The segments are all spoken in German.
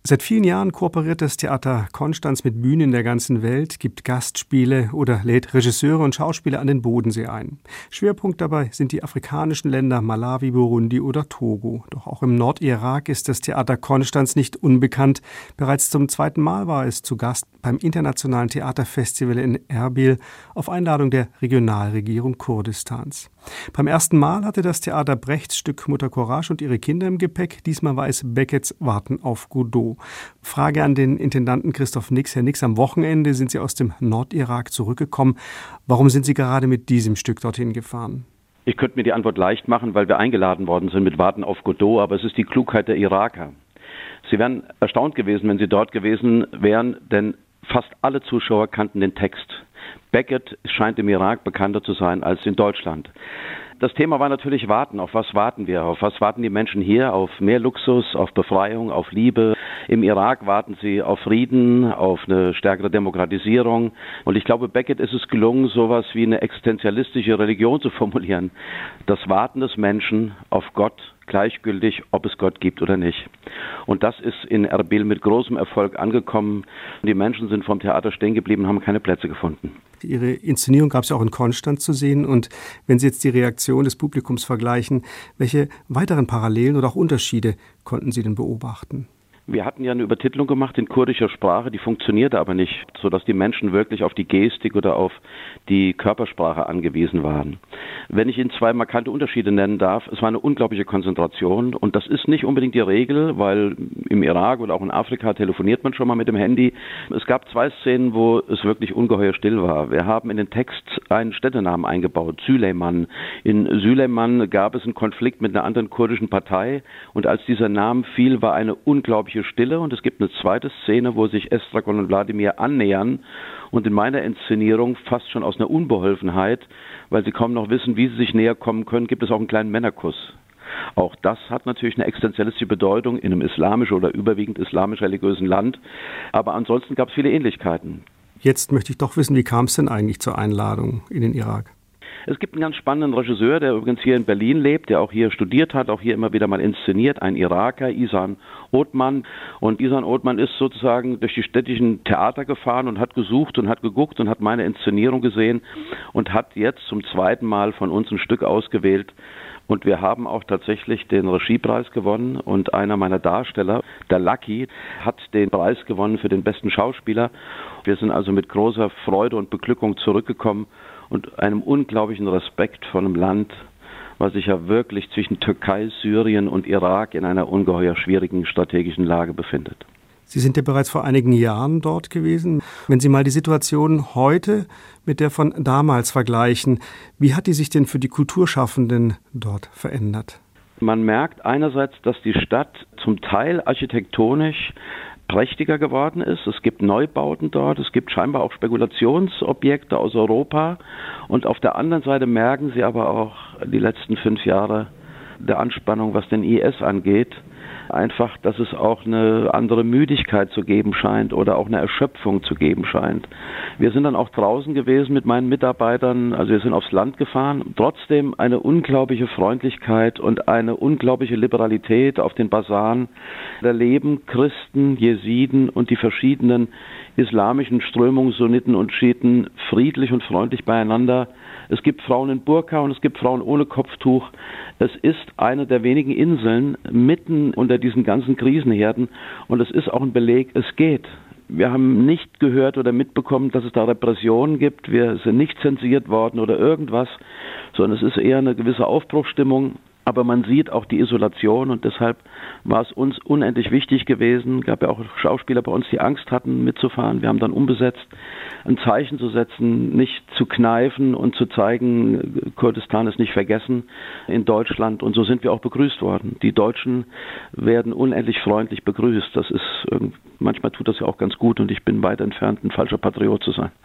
Seit vielen Jahren kooperiert das Theater Konstanz mit Bühnen in der ganzen Welt, gibt Gastspiele oder lädt Regisseure und Schauspieler an den Bodensee ein. Schwerpunkt dabei sind die afrikanischen Länder Malawi, Burundi oder Togo. Doch auch im Nordirak ist das Theater Konstanz nicht unbekannt. Bereits zum zweiten Mal war es zu Gast beim Internationalen Theaterfestival in Erbil auf Einladung der Regionalregierung Kurdistans. Beim ersten Mal hatte das Theater Brechts Stück Mutter Courage und ihre Kinder im Gepäck. Diesmal war es Beckets Warten auf Godot. Frage an den Intendanten Christoph Nix. Herr Nix, am Wochenende sind Sie aus dem Nordirak zurückgekommen. Warum sind Sie gerade mit diesem Stück dorthin gefahren? Ich könnte mir die Antwort leicht machen, weil wir eingeladen worden sind mit Warten auf Godot, aber es ist die Klugheit der Iraker. Sie wären erstaunt gewesen, wenn Sie dort gewesen wären, denn fast alle Zuschauer kannten den Text. Beckett scheint im Irak bekannter zu sein als in Deutschland. Das Thema war natürlich Warten. Auf was warten wir? Auf was warten die Menschen hier? Auf mehr Luxus, auf Befreiung, auf Liebe. Im Irak warten sie auf Frieden, auf eine stärkere Demokratisierung. Und ich glaube, Beckett ist es gelungen, sowas wie eine existenzialistische Religion zu formulieren. Das Warten des Menschen auf Gott, gleichgültig, ob es Gott gibt oder nicht. Und das ist in Erbil mit großem Erfolg angekommen. Die Menschen sind vom Theater stehen geblieben, haben keine Plätze gefunden. Ihre Inszenierung gab es ja auch in Konstanz zu sehen. Und wenn Sie jetzt die Reaktion des Publikums vergleichen, welche weiteren Parallelen oder auch Unterschiede konnten Sie denn beobachten? Wir hatten ja eine Übertitlung gemacht in kurdischer Sprache, die funktionierte aber nicht, sodass die Menschen wirklich auf die Gestik oder auf die Körpersprache angewiesen waren. Wenn ich Ihnen zwei markante Unterschiede nennen darf, es war eine unglaubliche Konzentration und das ist nicht unbedingt die Regel, weil im Irak oder auch in Afrika telefoniert man schon mal mit dem Handy. Es gab zwei Szenen, wo es wirklich ungeheuer still war. Wir haben in den Text einen Städtenamen eingebaut, Süleyman. In Süleyman gab es einen Konflikt mit einer anderen kurdischen Partei und als dieser Name fiel, war eine unglaubliche Stille und es gibt eine zweite Szene, wo sich Estragon und Wladimir annähern und in meiner Inszenierung fast schon aus einer Unbeholfenheit, weil sie kaum noch wissen, wie sie sich näher kommen können, gibt es auch einen kleinen Männerkuss. Auch das hat natürlich eine existenzialistische Bedeutung in einem islamischen oder überwiegend islamisch-religiösen Land, aber ansonsten gab es viele Ähnlichkeiten. Jetzt möchte ich doch wissen, wie kam es denn eigentlich zur Einladung in den Irak? Es gibt einen ganz spannenden Regisseur, der übrigens hier in Berlin lebt, der auch hier studiert hat, auch hier immer wieder mal inszeniert, ein Iraker, Ihsan Othman. Und Ihsan Othman ist sozusagen durch die städtischen Theater gefahren und hat gesucht und hat geguckt und hat meine Inszenierung gesehen und hat jetzt zum zweiten Mal von uns ein Stück ausgewählt. Und wir haben auch tatsächlich den Regiepreis gewonnen und einer meiner Darsteller, der Lucky, hat den Preis gewonnen für den besten Schauspieler. Wir sind also mit großer Freude und Beglückung zurückgekommen und einem unglaublichen Respekt vor einem Land, was sich ja wirklich zwischen Türkei, Syrien und Irak in einer ungeheuer schwierigen strategischen Lage befindet. Sie sind ja bereits vor einigen Jahren dort gewesen. Wenn Sie mal die Situation heute mit der von damals vergleichen, wie hat die sich denn für die Kulturschaffenden dort verändert? Man merkt einerseits, dass die Stadt zum Teil architektonisch prächtiger geworden ist. Es gibt Neubauten dort, es gibt scheinbar auch Spekulationsobjekte aus Europa. Und auf der anderen Seite merken Sie aber auch die letzten 5 Jahre der Anspannung, was den IS angeht. Einfach, dass es auch eine andere Müdigkeit zu geben scheint oder auch eine Erschöpfung zu geben scheint. Wir sind dann auch draußen gewesen mit meinen Mitarbeitern, also wir sind aufs Land gefahren. Trotzdem eine unglaubliche Freundlichkeit und eine unglaubliche Liberalität auf den Basaren. Da leben Christen, Jesiden und die verschiedenen islamischen Strömungen, Sunniten und Schiiten friedlich und freundlich beieinander. Es gibt Frauen in Burka und es gibt Frauen ohne Kopftuch. Es ist eine der wenigen Inseln mitten unter diesen ganzen Krisenherden und es ist auch ein Beleg, es geht. Wir haben nicht gehört oder mitbekommen, dass es da Repressionen gibt. Wir sind nicht zensiert worden oder irgendwas, sondern es ist eher eine gewisse Aufbruchsstimmung. Aber man sieht auch die Isolation und deshalb war es uns unendlich wichtig gewesen. Es gab ja auch Schauspieler bei uns, die Angst hatten mitzufahren. Wir haben dann umbesetzt, ein Zeichen zu setzen, nicht zu kneifen und zu zeigen, Kurdistan ist nicht vergessen in Deutschland. Und so sind wir auch begrüßt worden. Die Deutschen werden unendlich freundlich begrüßt. Das ist manchmal tut das ja auch ganz gut und ich bin weit entfernt, ein falscher Patriot zu sein.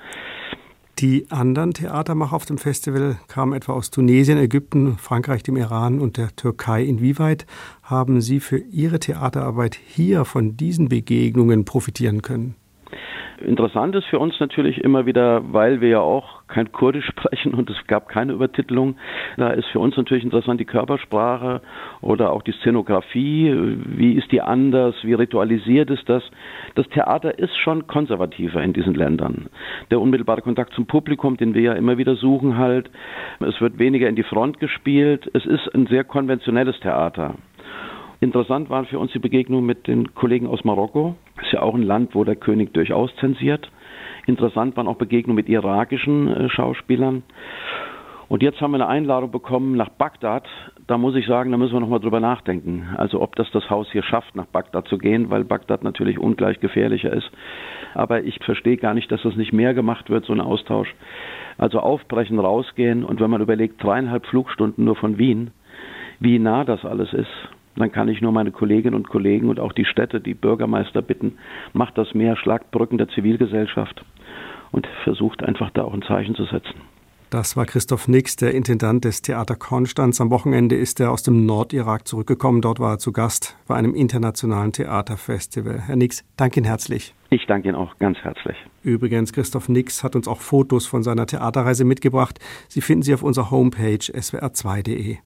Die anderen Theatermacher auf dem Festival kamen etwa aus Tunesien, Ägypten, Frankreich, dem Iran und der Türkei. Inwieweit haben Sie für Ihre Theaterarbeit hier von diesen Begegnungen profitieren können? Interessant ist für uns natürlich immer wieder, weil wir ja auch kein Kurdisch sprechen und es gab keine Übertitlung. Da ist für uns natürlich interessant die Körpersprache oder auch die Szenografie. Wie ist die anders? Wie ritualisiert ist das? Das Theater ist schon konservativer in diesen Ländern. Der unmittelbare Kontakt zum Publikum, den wir ja immer wieder suchen halt. Es wird weniger in die Front gespielt. Es ist ein sehr konventionelles Theater. Interessant waren für uns die Begegnungen mit den Kollegen aus Marokko. Das ist ja auch ein Land, wo der König durchaus zensiert. Interessant waren auch Begegnungen mit irakischen Schauspielern. Und jetzt haben wir eine Einladung bekommen nach Bagdad. Da muss ich sagen, da müssen wir nochmal drüber nachdenken. Also ob das Haus hier schafft, nach Bagdad zu gehen, weil Bagdad natürlich ungleich gefährlicher ist. Aber ich verstehe gar nicht, dass das nicht mehr gemacht wird, so ein Austausch. Also aufbrechen, rausgehen. Und wenn man überlegt, 3,5 Flugstunden nur von Wien, wie nah das alles ist, dann kann ich nur meine Kolleginnen und Kollegen und auch die Städte, die Bürgermeister bitten, macht das mehr, schlagt Brücken der Zivilgesellschaft und versucht einfach da auch ein Zeichen zu setzen. Das war Christoph Nix, der Intendant des Theater Konstanz. Am Wochenende ist er aus dem Nordirak zurückgekommen. Dort war er zu Gast bei einem internationalen Theaterfestival. Herr Nix, danke Ihnen herzlich. Ich danke Ihnen auch ganz herzlich. Übrigens, Christoph Nix hat uns auch Fotos von seiner Theaterreise mitgebracht. Sie finden sie auf unserer Homepage swr2.de.